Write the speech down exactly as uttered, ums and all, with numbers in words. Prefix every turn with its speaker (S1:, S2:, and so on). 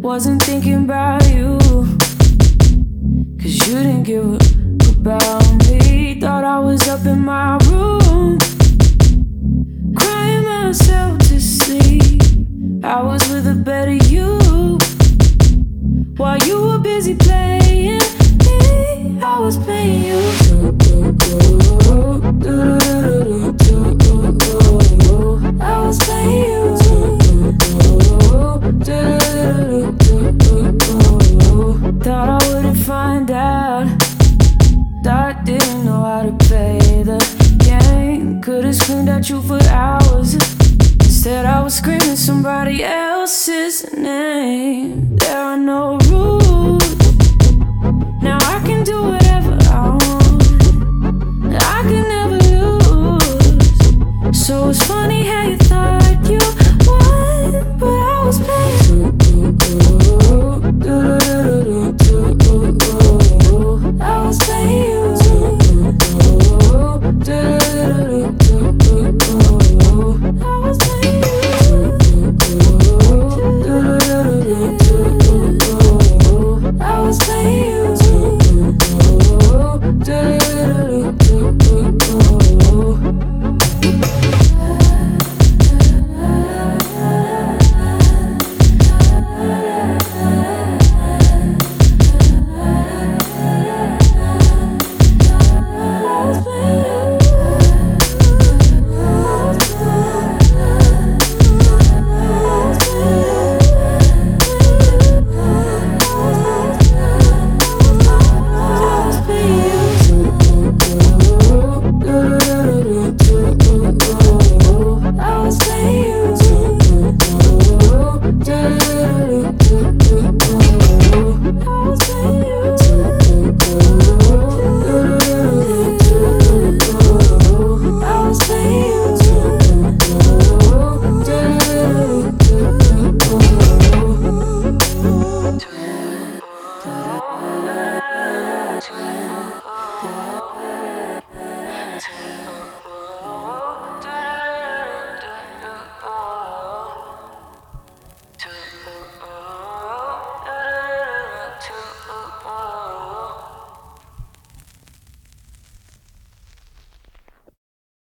S1: Wasn't thinking about you, cause you didn't give a about me. Thought I was up in my room, crying myself to sleep. I was with a better you, while you were busy playing me. I was playing you. I was playing you. Thought I wouldn't find out. Thought I didn't know how to play the game. Could've screamed at you for hours. Instead I was screaming somebody else's name. There are no rules. Now I can do whatever I want. I can never lose. So it's funny how you thought you